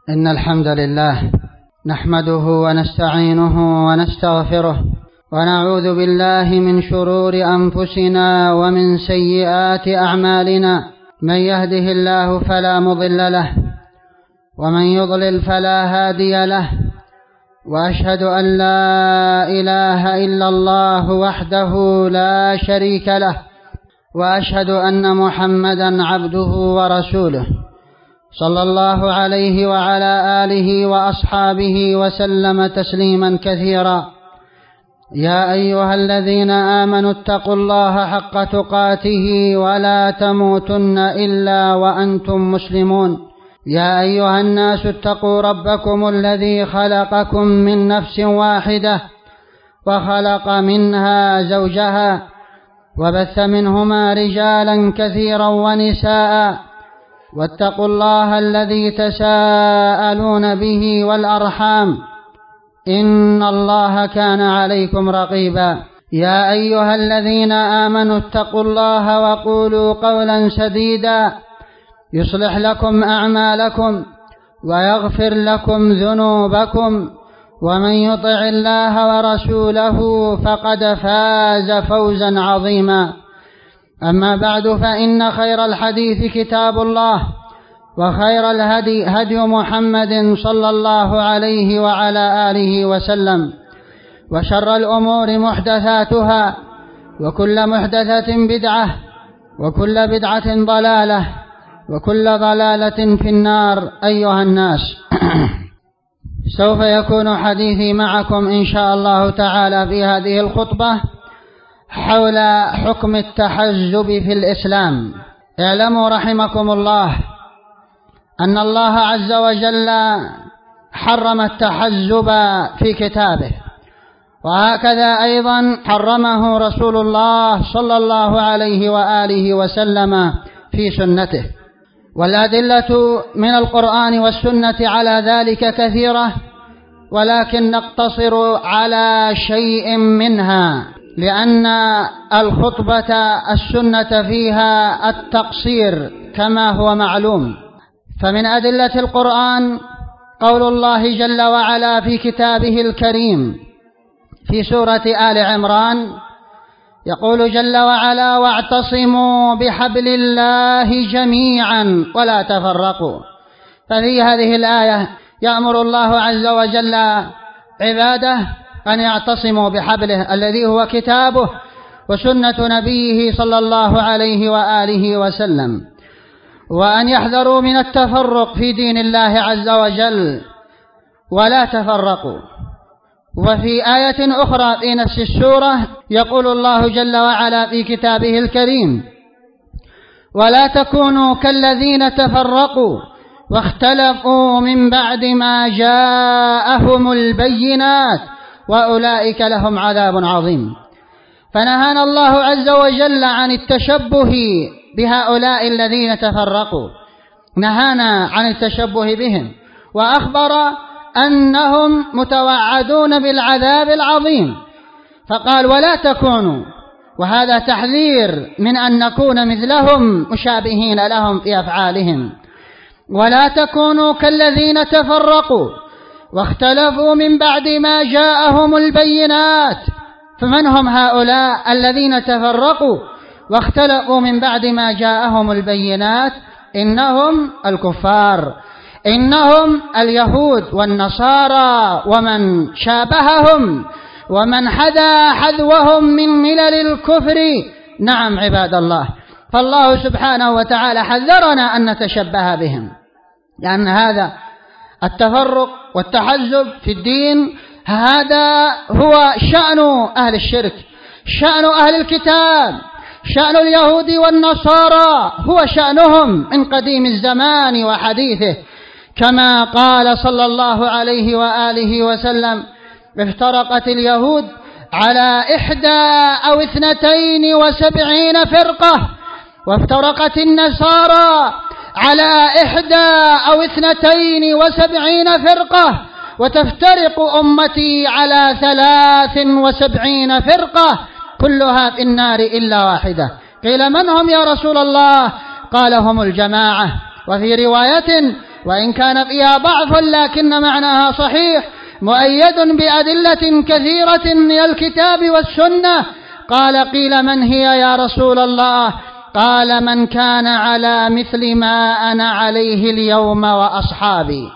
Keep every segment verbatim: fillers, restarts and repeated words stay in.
إن الحمد لله نحمده ونستعينه ونستغفره ونعوذ بالله من شرور أنفسنا ومن سيئات أعمالنا. من يهده الله فلا مضل له ومن يضلل فلا هادي له، وأشهد أن لا إله إلا الله وحده لا شريك له، وأشهد أن محمدا عبده ورسوله صلى الله عليه وعلى آله وأصحابه وسلم تسليما كثيرا. يا أيها الذين آمنوا اتقوا الله حق تقاته ولا تموتن إلا وأنتم مسلمون. يا أيها الناس اتقوا ربكم الذي خلقكم من نفس واحدة وخلق منها زوجها وبث منهما رجالا كثيرا ونساء، واتقوا الله الذي تساءلون به والأرحام إن الله كان عليكم رقيبا. يا أيها الذين آمنوا اتقوا الله وقولوا قولا سديدا يصلح لكم أعمالكم ويغفر لكم ذنوبكم، ومن يطع الله ورسوله فقد فاز فوزا عظيما. أما بعد، فإن خير الحديث كتاب الله، وخير الهدي هدي محمد صلى الله عليه وعلى آله وسلم، وشر الأمور محدثاتها، وكل محدثة بدعة، وكل بدعة ضلالة، وكل ضلالة في النار. أيها الناس، سوف يكون حديثي معكم إن شاء الله تعالى في هذه الخطبة حول حكم التحزب في الإسلام. اعلموا رحمكم الله أن الله عز وجل حرم التحزب في كتابه، وهكذا أيضا حرمه رسول الله صلى الله عليه وآله وسلم في سنته، والأدلة من القرآن والسنة على ذلك كثيرة، ولكن نقتصر على شيء منها، لأن الخطبة السنة فيها التقصير كما هو معلوم. فمن أدلة القرآن قول الله جل وعلا في كتابه الكريم في سورة آل عمران، يقول جل وعلا: واعتصموا بحبل الله جميعا ولا تفرقوا. ففي هذه الآية يأمر الله عز وجل عباده أن يعتصموا بحبله الذي هو كتابه وسنة نبيه صلى الله عليه وآله وسلم، وأن يحذروا من التفرق في دين الله عز وجل ولا تفرقوا. وفي آية أخرى في نفس السورة يقول الله جل وعلا في كتابه الكريم: ولا تكونوا كالذين تفرقوا واختلفوا من بعد ما جاءهم البينات وأولئك لهم عذاب عظيم. فنهانا الله عز وجل عن التشبه بهؤلاء الذين تفرقوا، نهانا عن التشبه بهم، وأخبر أنهم متوعدون بالعذاب العظيم، فقال: ولا تكونوا، وهذا تحذير من أن نكون مثلهم مشابهين لهم في أفعالهم. ولا تكونوا كالذين تفرقوا واختلفوا من بعد ما جاءهم البينات. فمن هم هؤلاء الذين تفرقوا واختلفوا من بعد ما جاءهم البينات؟ إنهم الكفار، إنهم اليهود والنصارى ومن شابههم ومن حذا حذوهم من ملل الكفر. نعم عباد الله، فالله سبحانه وتعالى حذرنا أن نتشبه بهم، لأن هذا التفرق والتحزب في الدين هذا هو شأن أهل الشرك، شأن أهل الكتاب، شأن اليهود والنصارى، هو شأنهم من قديم الزمان وحديثه، كما قال صلى الله عليه وآله وسلم: افترقت اليهود على إحدى أو اثنتين وسبعين فرقة، وافترقت النصارى على إحدى أو اثنتين وسبعين فرقة، وتفترق أمتي على ثلاث وسبعين فرقة كلها في النار إلا واحدة. قيل: من هم يا رسول الله؟ قال: هم الجماعة. وفي رواية: وإن كان فيها ضعف لكن معناها صحيح مؤيد بأدلة كثيرة من الكتاب والسنة. قال قيل من هي يا رسول الله؟ قال من كان على مثل ما أنا عليه اليوم وأصحابي.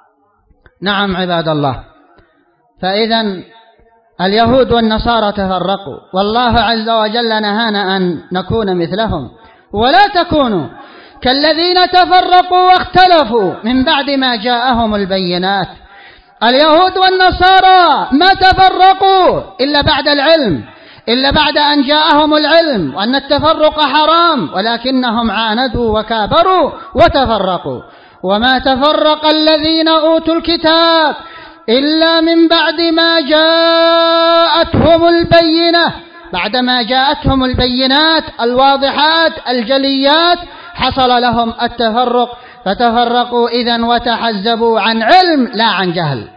نعم عباد الله، فإذا اليهود والنصارى تفرقوا، والله عز وجل نهانا أن نكون مثلهم، ولا تكونوا كالذين تفرقوا واختلفوا من بعد ما جاءهم البينات. اليهود والنصارى ما تفرقوا إلا بعد العلم، إلا بعد أن جاءهم العلم وأن التفرق حرام، ولكنهم عاندوا وكابروا وتفرقوا. وما تفرق الذين أوتوا الكتاب إلا من بعد ما جاءتهم البينة، بعدما جاءتهم البينات الواضحات الجليات حصل لهم التفرق، فتفرقوا إذن وتحزبوا عن علم لا عن جهل.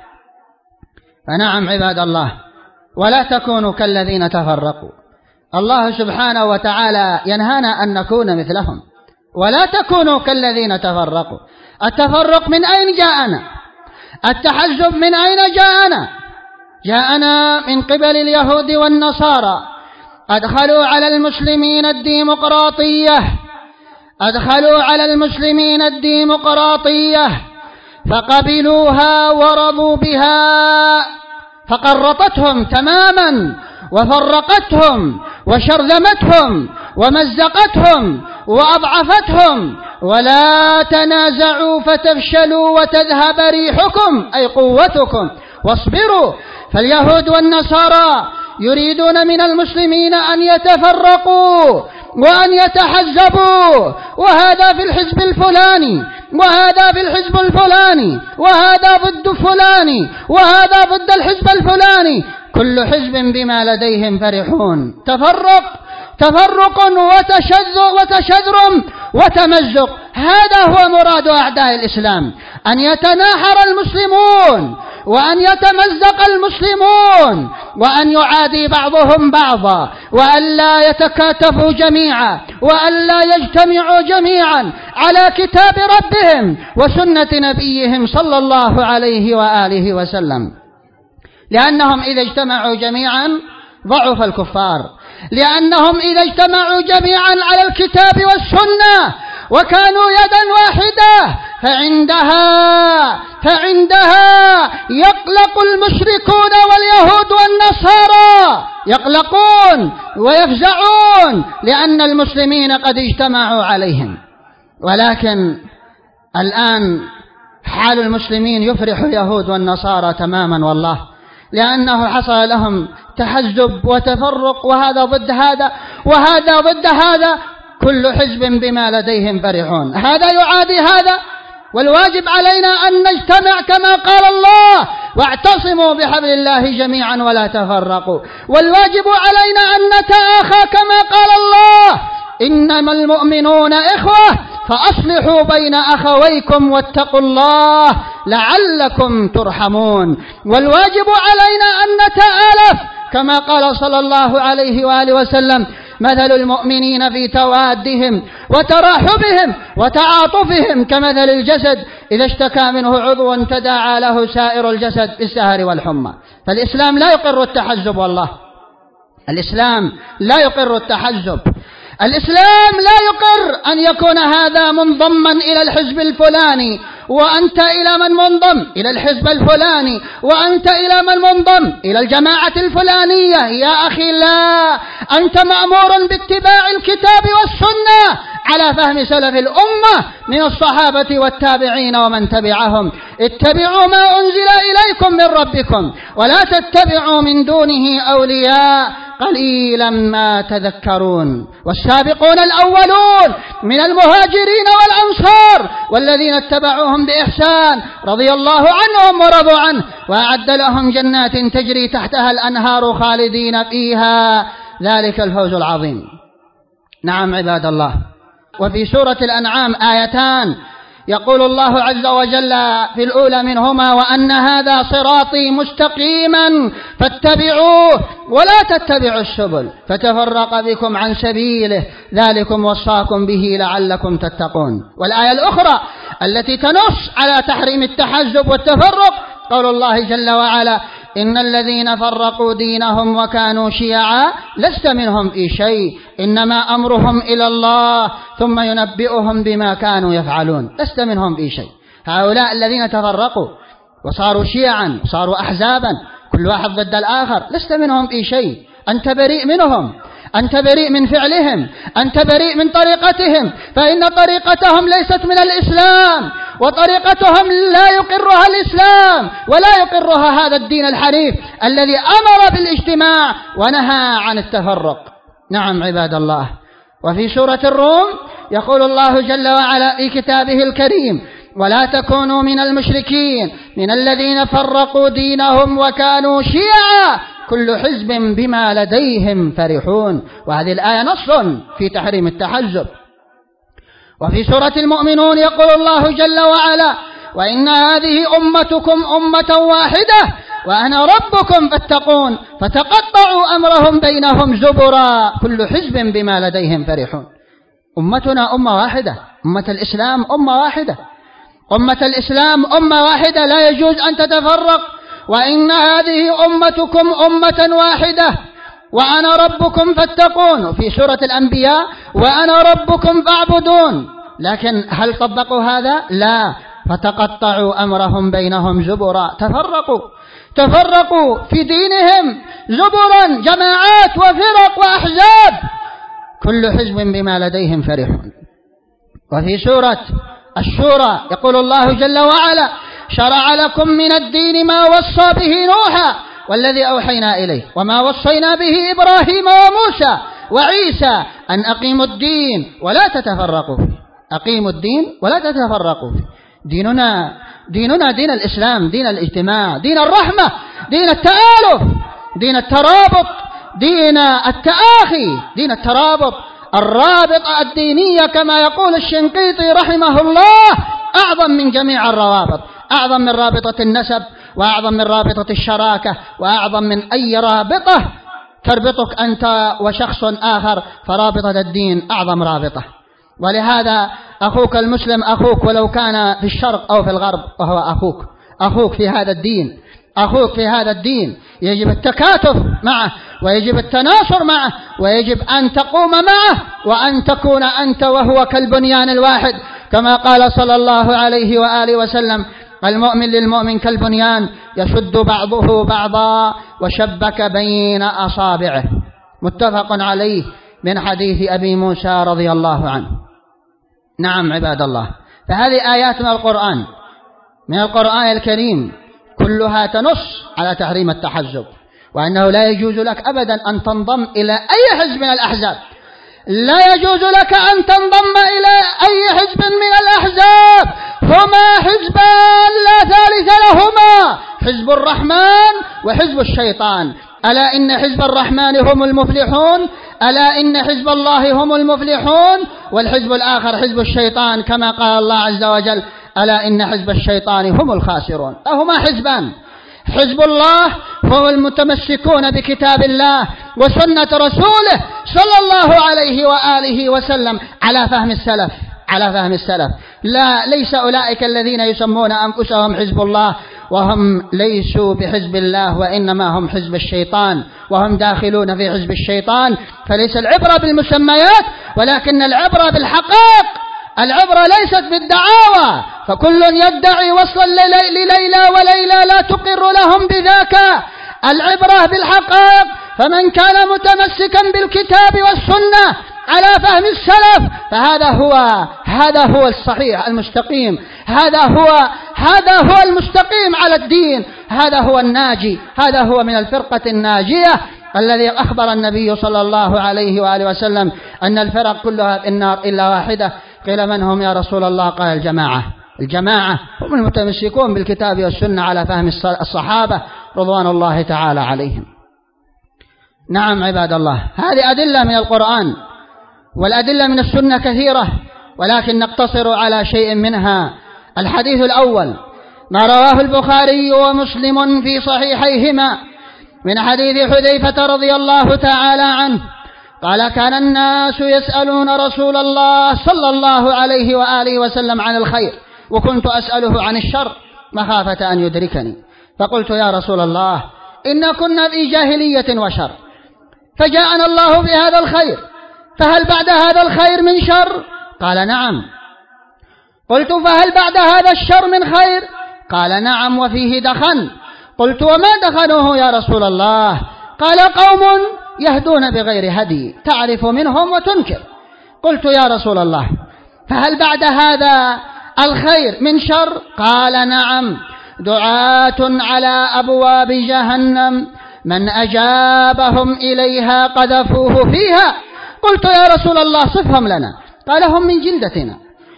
فنعم عباد الله، ولا تكونوا كالذين تفرقوا. الله سبحانه وتعالى ينهانا أن نكون مثلهم، ولا تكونوا كالذين تفرقوا. التفرق من أين جاءنا؟ التحزب من أين جاءنا؟ جاءنا من قبل اليهود والنصارى، أدخلوا على المسلمين الديمقراطية، أدخلوا على المسلمين الديمقراطية فقبلوها ورضوا بها، فقرطتهم تماما وفرقتهم وشرذمتهم ومزقتهم وأضعفتهم. ولا تنازعوا فتفشلوا وتذهب ريحكم أي قوتكم واصبروا. فاليهود والنصارى يريدون من المسلمين أن يتفرقوا وأن يتحزبوا، وهذا في الحزب الفلاني وهذا في الحزب الفلاني وهذا ضد فلان وهذا ضد الحزب الفلاني، كل حزب بما لديهم فرحون. تفرق تفرق وتشذرم وتمزق، هذا هو مراد أعداء الإسلام، أن يتناحر المسلمون وأن يتمزق المسلمون وأن يعادي بعضهم بعضا، وأن لا يتكاتفوا جميعا، وأن لا يجتمعوا جميعا على كتاب ربهم وسنة نبيهم صلى الله عليه وآله وسلم، لأنهم إذا اجتمعوا جميعا ضعف الكفار، لأنهم إذا اجتمعوا جميعا على الكتاب والسنة وكانوا يدا واحدة فعندها فعندها يقلق المشركون واليهود والنصارى، يقلقون ويفزعون لأن المسلمين قد اجتمعوا عليهم. ولكن الآن حال المسلمين يفرح اليهود والنصارى تماما والله، لأنه حصل لهم تحزب وتفرق، وهذا ضد هذا وهذا ضد هذا، كل حزب بما لديهم فرحون، هذا يعادي هذا. والواجب علينا أن نجتمع كما قال الله: واعتصموا بحبل الله جميعا ولا تفرقوا. والواجب علينا أن نتآخى كما قال الله: إنما المؤمنون إخوة فأصلحوا بين أخويكم واتقوا الله لعلكم ترحمون. والواجب علينا أن نتآلف كما قال صلى الله عليه وآله وسلم: مثل المؤمنين في توادهم وتراحمهم وتعاطفهم كمثل الجسد إذا اشتكى منه عضو تداعى له سائر الجسد بالسهر والحمى. فالإسلام لا يقر التحزب، والله الإسلام لا يقر التحزب. الإسلام لا يقر أن يكون هذا منضما إلى الحزب الفلاني وأنت إلى من منضم إلى الحزب الفلاني وأنت إلى من منضم إلى الجماعة الفلانية. يا أخي لا، أنت مأمور باتباع الكتاب والسنة على فهم سلف الأمة من الصحابة والتابعين ومن تبعهم. اتبعوا ما أنزل إليكم من ربكم ولا تتبعوا من دونه أولياء قليلا ما تذكرون. والسابقون الأولون من المهاجرين والأنصار والذين اتبعوهم بإحسان رضي الله عنهم ورضوا عنه وأعد لهم جنات تجري تحتها الأنهار خالدين فيها، ذلك الفوز العظيم. نعم عباد الله، وفي سورة الأنعام آيتان يقول الله عز وجل في الأولى منهما: وأن هذا صراطي مستقيما فاتبعوه ولا تتبعوا السبل فتفرق بكم عن سبيله ذلكم وصاكم به لعلكم تتقون. والآية الأخرى التي تنص على تحريم التحزب والتفرق قول الله جل وعلا: إن الذين فرقوا دينهم وكانوا شيعا لست منهم في شيء إنما أمرهم إلى الله ثم ينبئهم بما كانوا يفعلون. لست منهم في شيء. هؤلاء الذين تفرقوا وصاروا شيعا وصاروا أحزابا كل واحد ضد الآخر لست منهم في شيء. أنت بريء منهم، أنت بريء من فعلهم، أنت بريء من طريقتهم، فإن طريقتهم ليست من الإسلام، وطريقتهم لا يقرها الإسلام ولا يقرها هذا الدين الحنيف الذي أمر بالاجتماع ونهى عن التفرق. نعم عباد الله. وفي سورة الروم يقول الله جل وعلا في كتابه الكريم: ولا تكونوا من المشركين من الذين فرقوا دينهم وكانوا شيعا كل حزب بما لديهم فرحون. وهذه الآية نص في تحريم التحزب. وفي سورة المؤمنون يقول الله جل وعلا: وإن هذه أمتكم أمة واحدة وأنا ربكم فاتقون فتقطعوا أمرهم بينهم زبرا كل حزب بما لديهم فرحون. أمتنا أمة واحدة، أمة الإسلام أمة واحدة، أمة الإسلام أمة واحدة لا يجوز أن تتفرق. وإن هذه أمتكم أمة واحدة وأنا ربكم فاتقون. في سورة الأنبياء: وأنا ربكم فاعبدون. لكن هل طبقوا هذا؟ لا. فتقطعوا أمرهم بينهم زبرا. تفرقوا تفرقوا في دينهم زبرا، جماعات وفرق وأحزاب، كل حزب بما لديهم فرحون. وفي سورة الشورى يقول الله جل وعلا: شرع لكم من الدين ما وصى به نوحا والذي أوحينا إليه وما وصينا به إبراهيم وموسى وعيسى أن أقيموا الدين ولا تتفرقوا فيه. أقيموا الدين ولا تتفرقوا فيه. ديننا ديننا دين الإسلام، دين الاجتماع، دين الرحمة، دين التآلف، دين الترابط، دين التآخي، دين الترابط. الرابطة الدينية كما يقول الشنقيطي رحمه الله أعظم من جميع الروابط، أعظم من رابطة النسب، وأعظم من رابطة الشراكة، وأعظم من أي رابطة تربطك أنت وشخص آخر، فرابطة الدين أعظم رابطة. ولهذا أخوك المسلم أخوك ولو كان في الشرق أو في الغرب، وهو أخوك أخوك في هذا الدين، أخوك في هذا الدين. يجب التكاتف معه، ويجب التناصر معه، ويجب أن تقوم معه، وأن تكون أنت وهو كالبنيان الواحد، كما قال صلى الله عليه وآله وسلم: المؤمن للمؤمن كالبنيان يشد بعضه بعضا وشبك بين أصابعه. متفق عليه من حديث أبي موسى رضي الله عنه. نعم عباد الله. فهذه آيات من القرآن من القرآن الكريم كلها تنص على تحريم التحزب، وأنه لا يجوز لك أبدا أن تنضم إلى أي حزب من الأحزاب، لا يجوز لك أن تنضم إلى أي حزب من الأحزاب. هما حزبان لا ثالث لهما، حزب الرحمن وحزب الشيطان. ألا إن حزب الرحمن هم المفلحون، ألا إن حزب الله هم المفلحون، والحزب الآخر حزب الشيطان كما قال الله عز وجل: ألا إن حزب الشيطان هم الخاسرون. هما حزبان، حزب الله هم المتمسكون بكتاب الله وسنة رسوله صلى الله عليه وآله وسلم على فهم السلف، على فهم السلف. لا، ليس أولئك الذين يسمون أنفسهم حزب الله وهم ليسوا بحزب الله، وإنما هم حزب الشيطان، وهم داخلون في حزب الشيطان. فليس العبرة بالمسميات ولكن العبرة بالحقائق. العبرة ليست بالدعاوى، فكل يدعي وصلا لليلى وليلى لا تقر لهم بذاك. العبرة بالحقائق. فمن كان متمسكا بالكتاب والسنة على فهم السلف فهذا هو هذا هو الصحيح المستقيم، هذا هو هذا هو المستقيم على الدين، هذا هو الناجي، هذا هو من الفرقة الناجية الذي أخبر النبي صلى الله عليه وآله وسلم أن الفرق كلها في النار إلا واحدة. قيل: من هم يا رسول الله؟ قال: الجماعة. الجماعة هم المتمسكون بالكتاب والسنة على فهم الصحابة رضوان الله تعالى عليهم. نعم عباد الله. هذه أدلة من القرآن، والأدلة من السنة كثيرة، ولكن نقتصر على شيء منها. الحديث الأول ما رواه البخاري ومسلم في صحيحيهما من حديث حذيفة رضي الله تعالى عنه قال كان الناس يسألون رسول الله صلى الله عليه وآله وسلم عن الخير وكنت أسأله عن الشر مخافة أن يدركني، فقلت يا رسول الله إن كنا في جاهلية وشر، فجاءنا الله بهذا الخير، فهل بعد هذا الخير من شر؟ قال نعم. قلت فهل بعد هذا الشر من خير؟ قال نعم وفيه دخن. قلت وما دخنه يا رسول الله؟ قال قوم يهدون بغير هدي تعرف منهم وتنكر. قلت يا رسول الله فهل بعد هذا الخير من شر؟ قال نعم دعاة على أبواب جهنم من أجابهم إليها قذفوه فيها. قلت يا رسول الله صفهم لنا. قال هم من جلدتنا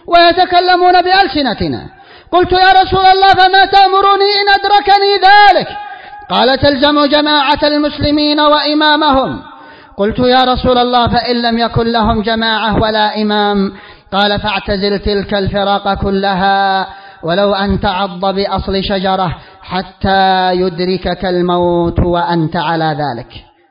ويتكلمون بألسنتنا. قلت يا رسول الله فما تأمرني إن أدركني ذلك؟ قال تلزم جماعة المسلمين وإمامهم. قلت يا رسول الله فإن لم يكن لهم جماعة ولا إمام؟ قال فاعتزل تلك الفرق كلها ولو أن تعض بأصل شجرة حتى يدركك الموت وأنت على ذلك.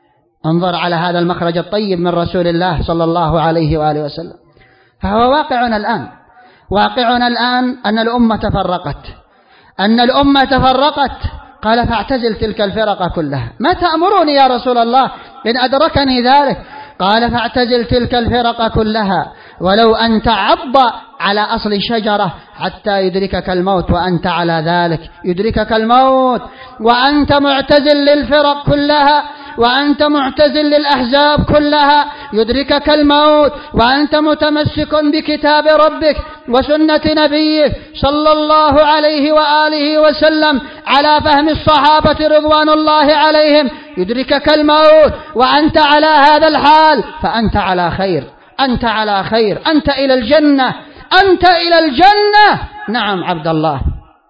انظر على هذا المخرج الطيب من رسول الله صلى الله عليه وآله وسلم. فهو واقعنا الآن، واقعنا الآن أن الأمة تفرقت، أن الأمة تفرقت. قال فاعتزل تلك الفرق كلها. ما تأمرني يا رسول الله إن أدركني ذلك؟ قال فاعتزل تلك الفرق كلها ولو أن تعض على أصل شجرة حتى يدركك الموت وأنت على ذلك. يدركك الموت وأنت معتزل للفرق كلها، وأنت معتزل للأحزاب كلها. يدركك الموت وأنت متمسك بكتاب ربك وسنة نبيه صلى الله عليه وآله وسلم على فهم الصحابة رضوان الله عليهم. يدركك الموت وأنت على هذا الحال فأنت على خير، أنت على خير، أنت إلى الجنة، أنت إلى الجنة. نعم عبد الله.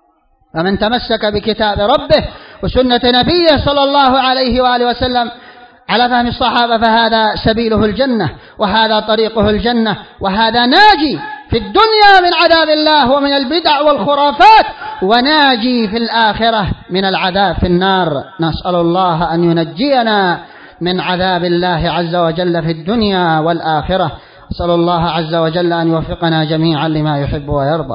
فمن تمسك بكتاب ربه وسنة نبيه صلى الله عليه وآله وسلم على فهم الصحابة فهذا سبيله الجنة، وهذا طريقه الجنة، وهذا ناجي في الدنيا من عذاب الله ومن البدع والخرافات، وناجي في الآخرة من العذاب في النار. نسأل الله أن ينجينا من عذاب الله عز وجل في الدنيا والآخرة. أسأل الله عز وجل أن يوفقنا جميعا لما يحب ويرضى.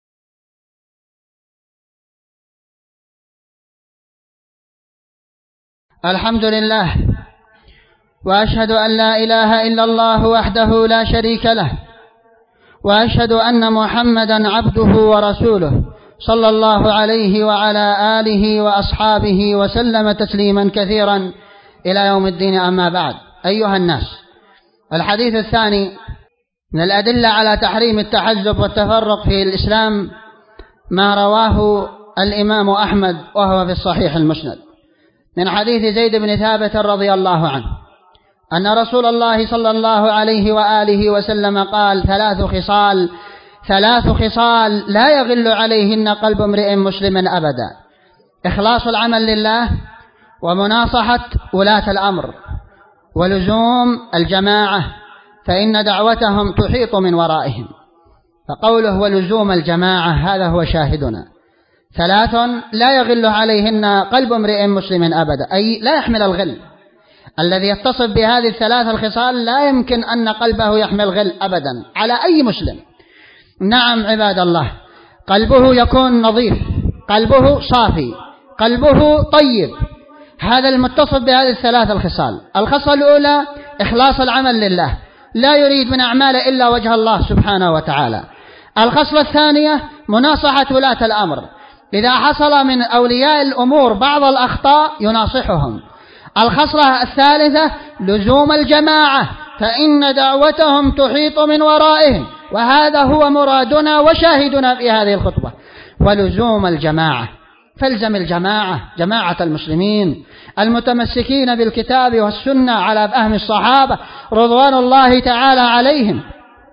الحمد لله، وأشهد أن لا إله إلا الله وحده لا شريك له، وأشهد أن محمدا عبده ورسوله صلى الله عليه وعلى آله وأصحابه وسلم تسليما كثيرا إلى يوم الدين. أما بعد، أيها الناس، الحديث الثاني من الأدلة على تحريم التحزب والتفرق في الإسلام ما رواه الإمام أحمد وهو في الصحيح المسند من حديث زيد بن ثابت رضي الله عنه أن رسول الله صلى الله عليه وآله وسلم قال: ثلاث خصال ثلاث خصال لا يغل عليهن قلب امرئ مسلم أبدا: إخلاص العمل لله، ومناصحة ولاة الأمر، ولزوم الجماعة فإن دعوتهم تحيط من ورائهم. فقوله ولزوم الجماعة هذا هو شاهدنا. ثلاث لا يغل عليهن قلب امرئ مسلم أبدا، أي لا يحمل الغل. الذي يتصف بهذه الثلاث الخصال لا يمكن أن قلبه يحمل غل أبدا على أي مسلم. نعم عباد الله، قلبه يكون نظيف، قلبه صافي، قلبه طيب. هذا المتصف بهذه الثلاث الخصال. الخصلة الأولى إخلاص العمل لله، لا يريد من أعماله إلا وجه الله سبحانه وتعالى. الخصلة الثانية مناصحة ولاة الأمر، إذا حصل من أولياء الأمور بعض الأخطاء يناصحهم. الخصلة الثالثة لزوم الجماعة فإن دعوتهم تحيط من ورائهم، وهذا هو مرادنا وشاهدنا في هذه الخطبة. ولزوم الجماعة، فالزم الجماعة، جماعة المسلمين المتمسكين بالكتاب والسنة على فهم الصحابة رضوان الله تعالى عليهم.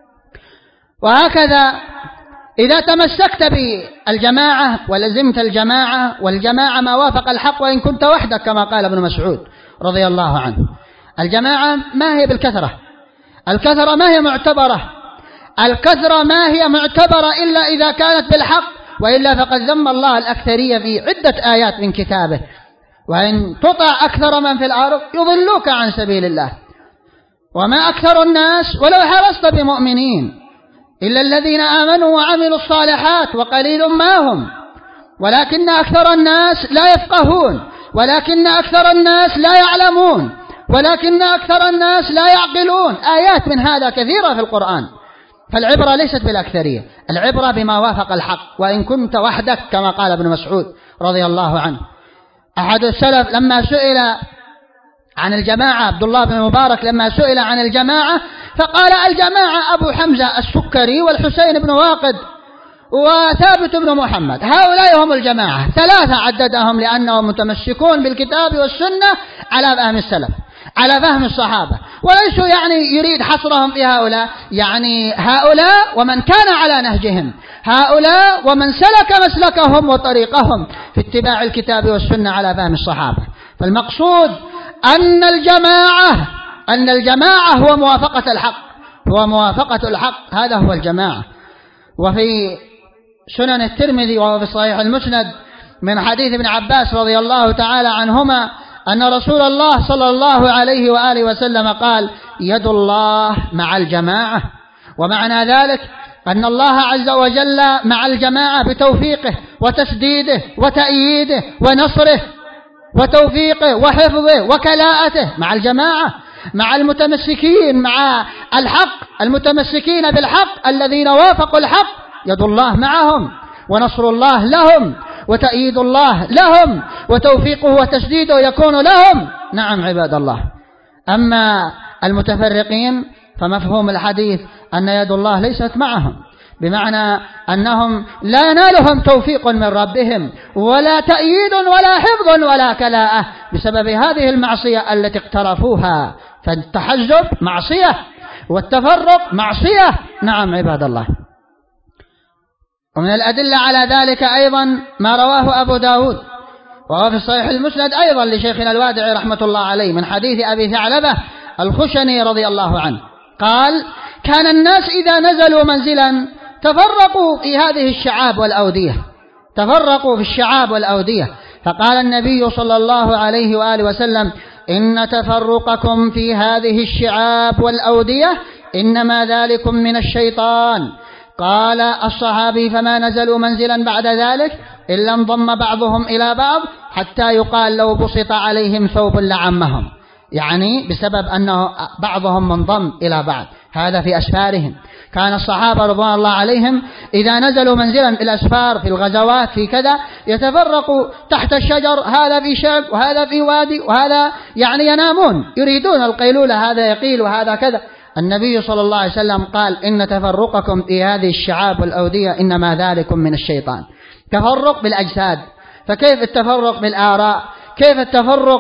وهكذا إذا تمسكت بالجماعة ولزمت الجماعة، والجماعة ما وافق الحق وإن كنت وحدك كما قال ابن مسعود رضي الله عنه. الجماعة ما هي بالكثرة، الكثرة ما هي معتبرة، الكثرة ما هي معتبرة إلا إذا كانت بالحق، وإلا فقد ذم الله الأكثرية في عدة آيات من كتابه: وإن تطع أكثر من في الأرض يضلوك عن سبيل الله وما أكثر الناس ولو حرصت بمؤمنين إلا الذين آمنوا وعملوا الصالحات وقليل ما هم ولكن أكثر الناس لا يفقهون ولكن أكثر الناس لا يعلمون ولكن أكثر الناس لا يعقلون. آيات من هذا كثيرة في القرآن. فالعبرة ليست بالأكثرية، العبرة بما وافق الحق، وإن كنت وحدك، كما قال ابن مسعود رضي الله عنه. أحد السلف لما سئل عن الجماعة، عبد الله بن مبارك لما سئل عن الجماعة فقال: الجماعة أبو حمزة السكري والحسين بن واقد وثابت بن محمد، هؤلاء هم الجماعة. ثلاثة عددهم لأنهم متمسكون بالكتاب والسنة على فهم السلف، على فهم الصحابة، وليسوا يعني يريد حصرهم في هؤلاء، يعني هؤلاء ومن كان على نهجهم، هؤلاء ومن سلك مسلكهم وطريقهم في اتباع الكتاب والسنة على فهم الصحابة. فالمقصود أن الجماعة أن الجماعة هو موافقة الحق، هو موافقة الحق، هذا هو الجماعة. وفي سنن الترمذي وهو في صحيح المسند من حديث ابن عباس رضي الله تعالى عنهما أن رسول الله صلى الله عليه وآله وسلم قال: يد الله مع الجماعة. ومعنى ذلك أن الله عز وجل مع الجماعة بتوفيقه وتسديده وتأييده ونصره وتوفيقه وحفظه وكلاءته، مع الجماعة، مع المتمسكين مع الحق، المتمسكين بالحق الذين وافقوا الحق، يد الله معهم ونصر الله لهم وتأييد الله لهم وتوفيقه وتسديده يكون لهم. نعم عباد الله. أما المتفرقين فمفهوم الحديث أن يد الله ليست معهم، بمعنى أنهم لا ينالهم توفيق من ربهم ولا تأييد ولا حفظ ولا كلاءة بسبب هذه المعصية التي اقترفوها. فالتحزب معصية والتفرق معصية. نعم عباد الله. ومن الأدلة على ذلك أيضا ما رواه أبو داود وهو في صحيح المسند أيضا لشيخنا الوادعي رحمة الله عليه من حديث أبي ثعلبة الخشني رضي الله عنه قال: كان الناس إذا نزلوا منزلا تفرقوا في هذه الشعاب والأودية، تفرقوا في الشعاب والأودية، فقال النبي صلى الله عليه وآله وسلم: إن تفرقكم في هذه الشعاب والأودية إنما ذلكم من الشيطان. قال الصحابي: فما نزلوا منزلا بعد ذلك إلا انضم بعضهم إلى بعض حتى يقال لو بسط عليهم ثوب لعمهم، يعني بسبب أنه بعضهم منضم إلى بعض. هذا في أسفارهم. كان الصحابة رضوان الله عليهم إذا نزلوا منزلا في الأسفار في الغزوات في كذا يتفرقوا تحت الشجر، هذا في شعب وهذا في وادي وهذا يعني ينامون يريدون القيلولة، هذا يقيل وهذا كذا. النبي صلى الله عليه وسلم قال: إن تفرقكم في هذه الشعاب والأودية إنما ذلكم من الشيطان. تفرق بالأجساد، فكيف التفرق بالآراء؟ كيف التفرق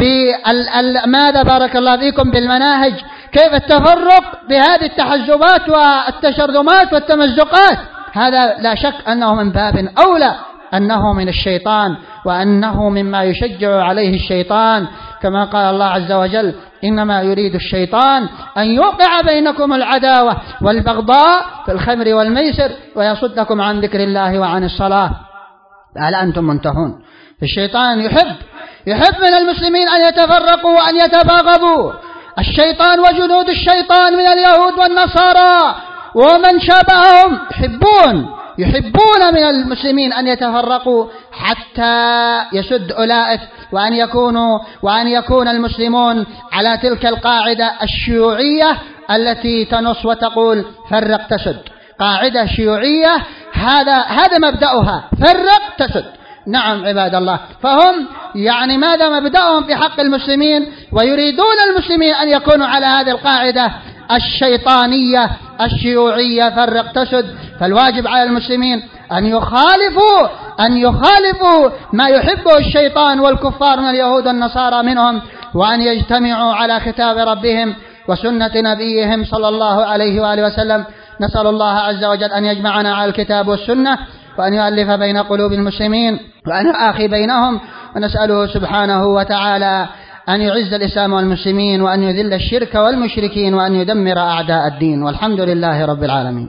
بماذا بارك الله فيكم بالمناهج؟ كيف التفرق بهذه التحزبات والتشرذمات والتمزقات؟ هذا لا شك أنه من باب أولى أنه من الشيطان، وأنه مما يشجع عليه الشيطان، كما قال الله عز وجل: إنما يريد الشيطان أن يوقع بينكم العداوة والبغضاء في الخمر والميسر ويصدكم عن ذكر الله وعن الصلاة فهل أنتم منتهون. الشيطان يحب يحب من المسلمين أن يتفرقوا وأن يتباغضوا. الشيطان وجنود الشيطان من اليهود والنصارى ومن شابههم يحبون يحبون من المسلمين أن يتفرقوا حتى يسد أولئك، وأن يكونوا وأن يكون المسلمون على تلك القاعدة الشيوعية التي تنص وتقول فرق تسد. قاعدة شيوعية هذا هذا مبدأها، فرق تسد. نعم عباد الله. فهم يعني ماذا مبدأهم في حق المسلمين، ويريدون المسلمين أن يكونوا على هذه القاعدة الشيطانية الشيوعية فرق تسد. فالواجب على المسلمين أن يخالفوا أن يخالفوا ما يحبه الشيطان والكفار من اليهود والنصارى منهم، وأن يجتمعوا على كتاب ربهم وسنة نبيهم صلى الله عليه وآله وسلم. نسأل الله عز وجل أن يجمعنا على الكتاب والسنة، وأن يؤلف بين قلوب المسلمين، وأن يؤاخي بينهم. ونسأله سبحانه وتعالى أن يعز الإسلام والمسلمين، وأن يذل الشرك والمشركين، وأن يدمر أعداء الدين. والحمد لله رب العالمين.